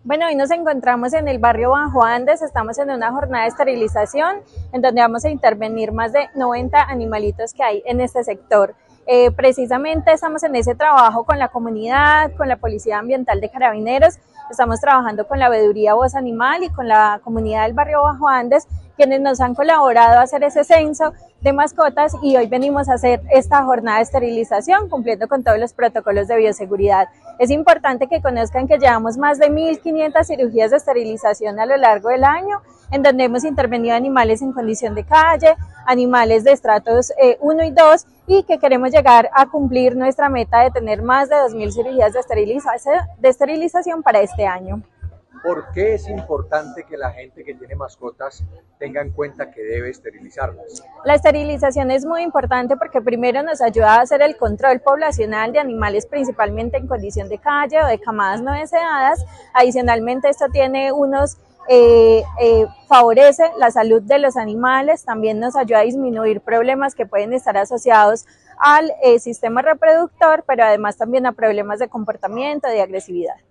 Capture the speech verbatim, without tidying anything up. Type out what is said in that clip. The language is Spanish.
Bueno, hoy nos encontramos en el barrio Bajo Andes, estamos en una jornada de esterilización en donde vamos a intervenir más de noventa animalitos que hay en este sector. Eh, precisamente estamos en ese trabajo con la comunidad, con la Policía Ambiental de Carabineros, estamos trabajando con la Veeduría Voz Animal y con la comunidad del barrio Bajo Andes, quienes nos han colaborado a hacer ese censo de mascotas, y hoy venimos a hacer esta jornada de esterilización cumpliendo con todos los protocolos de bioseguridad. Es importante que conozcan que llevamos más de mil quinientas cirugías de esterilización a lo largo del año, en donde hemos intervenido animales en condición de calle, animales de estratos eh, uno y dos, y que queremos llegar a cumplir nuestra meta de tener más de dos mil cirugías de esterilización, de esterilización para este año. ¿Por qué es importante que la gente que tiene mascotas tenga en cuenta que debe esterilizarlas? La esterilización es muy importante porque primero nos ayuda a hacer el control poblacional de animales principalmente en condición de calle o de camadas no deseadas. Adicionalmente, esto tiene unos Eh, eh, favorece la salud de los animales, también nos ayuda a disminuir problemas que pueden estar asociados al eh, sistema reproductor, pero además también a problemas de comportamiento, de agresividad.